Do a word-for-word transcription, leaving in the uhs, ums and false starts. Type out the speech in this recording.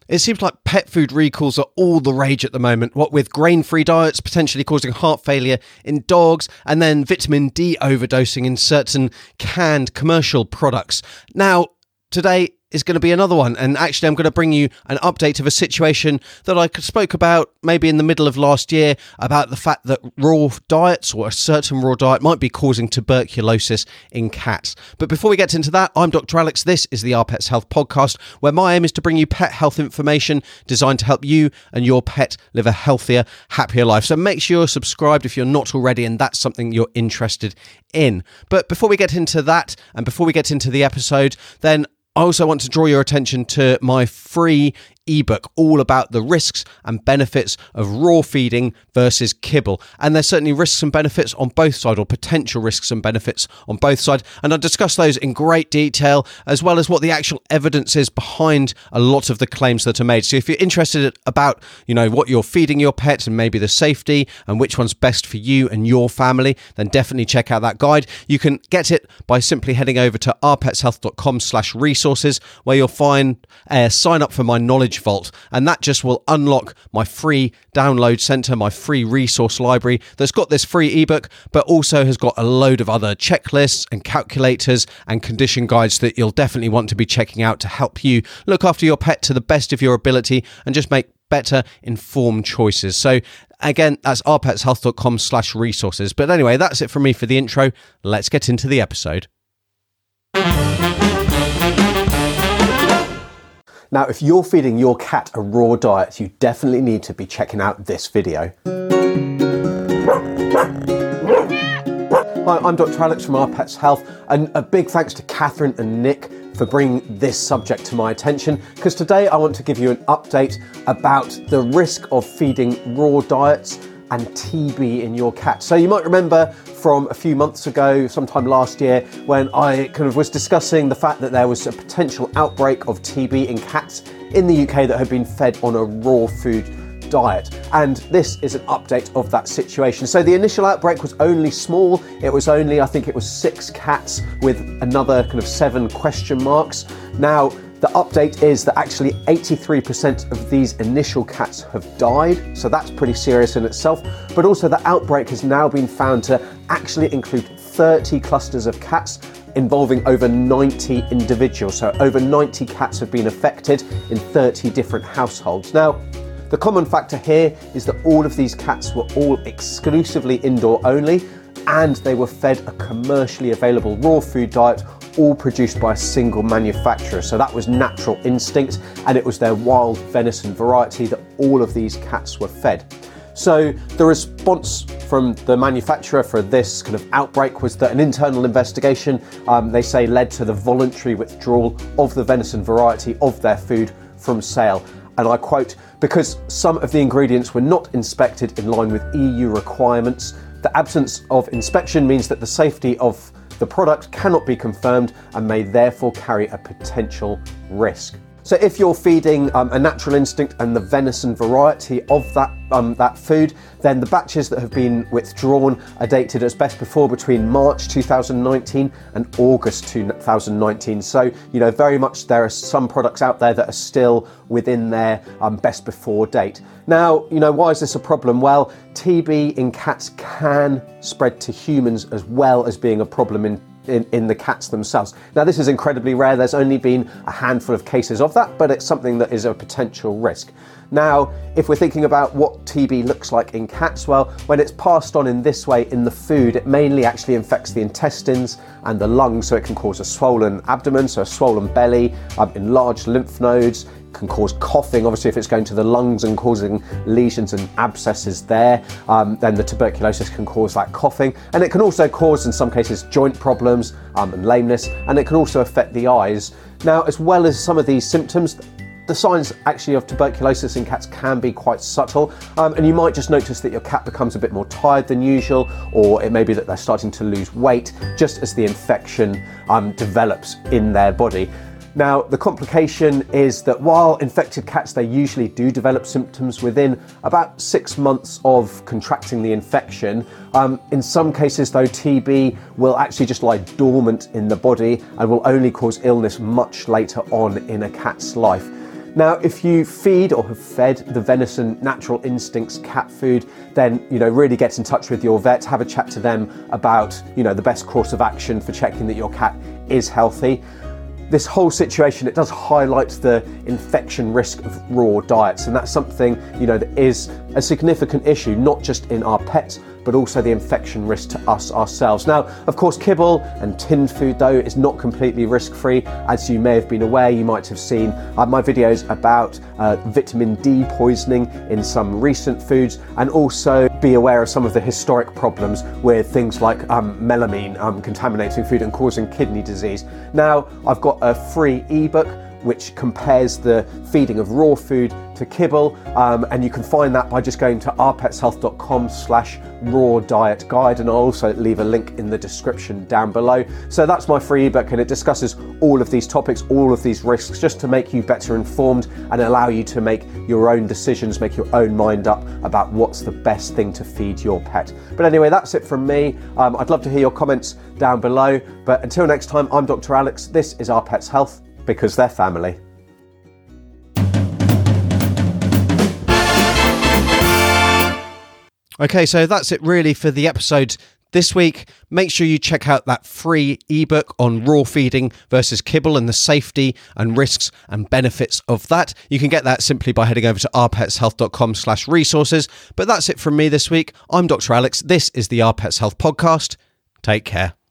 It seems like pet food recalls are all the rage at the moment, what with grain-free diets potentially causing heart failure in dogs, and then vitamin D overdosing in certain canned commercial products. Now, today is going to be another one, and actually I'm going to bring you an update of a situation that I spoke about maybe in the middle of last year about the fact that raw diets or a certain raw diet might be causing tuberculosis in cats. But before we get into that, I'm Doctor Alex. This is the Our Pets Health podcast, where my aim is to bring you pet health information designed to help you and your pet live a healthier, happier life. So make sure you're subscribed if you're not already and that's something you're interested in. But before we get into that and before we get into the episode, then I also want to draw your attention to my free ebook all about the risks and benefits of raw feeding versus kibble. And there's certainly risks and benefits on both sides, or potential risks and benefits on both sides. And I'll discuss those in great detail, as well as what the actual evidence is behind a lot of the claims that are made. So if you're interested about, you know, what you're feeding your pet and maybe the safety and which one's best for you and your family, then definitely check out that guide. You can get it by simply heading over to ourpetshealth.com slash resources, where you'll find uh, sign up for my knowledge vault, and that just will unlock my free download center, my free resource library that's got this free ebook, but also has got a load of other checklists and calculators and condition guides that you'll definitely want to be checking out to help you look after your pet to the best of your ability and just make better informed choices. So again, that's ourpetshealth.com slash resources. But anyway, that's it from me for the intro. Let's get into the episode. Now, if you're feeding your cat a raw diet, you definitely need to be checking out this video. Hi, I'm Doctor Alex from Our Pets Health, and a big thanks to Catherine and Nick for bringing this subject to my attention, because today I want to give you an update about the risk of feeding raw diets and T B in your cat. So you might remember from a few months ago, sometime last year, when I kind of was discussing the fact that there was a potential outbreak of T B in cats in the U K that had been fed on a raw food diet. And this is an update of that situation. So the initial outbreak was only small. It was only, I think it was six cats with another kind of seven question marks. Now, the update is that actually eighty-three percent of these initial cats have died, so that's pretty serious in itself. But also the outbreak has now been found to actually include thirty clusters of cats involving over ninety individuals. So over ninety cats have been affected in thirty different households. Now, the common factor here is that all of these cats were all exclusively indoor only, and they were fed a commercially available raw food diet, all produced by a single manufacturer. So that was Natural Instinct, and it was their wild venison variety that all of these cats were fed. So the response from the manufacturer for this kind of outbreak was that an internal investigation, um, they say, led to the voluntary withdrawal of the venison variety of their food from sale. And I quote, "Because some of the ingredients were not inspected in line with E U requirements, the absence of inspection means that the safety of the product cannot be confirmed and may therefore carry a potential risk." So if you're feeding um, a Natural Instinct and the venison variety of that um, that food, then the batches that have been withdrawn are dated as best before between March two thousand nineteen and August two thousand nineteen. So, you know, very much there are some products out there that are still within their um, best before date. Now, you know, why is this a problem? Well, T B in cats can spread to humans as well as being a problem in In, in the cats themselves. Now, this is incredibly rare. There's only been a handful of cases of that, but it's something that is a potential risk. Now, if we're thinking about what T B looks like in cats, well, when it's passed on in this way in the food, it mainly actually infects the intestines and the lungs, so it can cause a swollen abdomen, so a swollen belly, um, enlarged lymph nodes, can cause coughing. Obviously, if it's going to the lungs and causing lesions and abscesses there, um, then the tuberculosis can cause that coughing. And it can also cause, in some cases, joint problems um, and lameness, and it can also affect the eyes. Now, as well as some of these symptoms, the signs actually of tuberculosis in cats can be quite subtle, um, and you might just notice that your cat becomes a bit more tired than usual, or it may be that they're starting to lose weight just as the infection um, develops in their body. Now, the complication is that while infected cats, they usually do develop symptoms within about six months of contracting the infection. Um, in some cases, though, T B will actually just lie dormant in the body and will only cause illness much later on in a cat's life. Now, if you feed or have fed the Venison Natural Instincts cat food, then, you know, really get in touch with your vet, have a chat to them about, you know, the best course of action for checking that your cat is healthy. This whole situation, it does highlight the infection risk of raw diets, and that's something, you know, that is a significant issue, not just in our pets, but also the infection risk to us ourselves. Now, of course, kibble and tinned food, though, is not completely risk-free. As you may have been aware, you might have seen uh, my videos about uh, vitamin D poisoning in some recent foods, and also be aware of some of the historic problems with things like um, melamine um, contaminating food and causing kidney disease. Now, I've got a free ebook which compares the feeding of raw food to kibble, um, and you can find that by just going to our pets health dot com slash raw diet guide, and I'll also leave a link in the description down below. So that's my free ebook, and it discusses all of these topics, all of these risks, just to make you better informed and allow you to make your own decisions, make your own mind up about what's the best thing to feed your pet. But anyway, that's it from me. Um, I'd love to hear your comments down below, but until next time, I'm Doctor Alex. This is Our Pets Health, because they're family. Okay, so that's it really for the episode this week. Make sure you check out that free ebook on raw feeding versus kibble and the safety and risks and benefits of that. You can get that simply by heading over to our pets health dot com slash resources. But that's it from me this week. I'm Doctor Alex. This is the Our Pets Health podcast. Take care.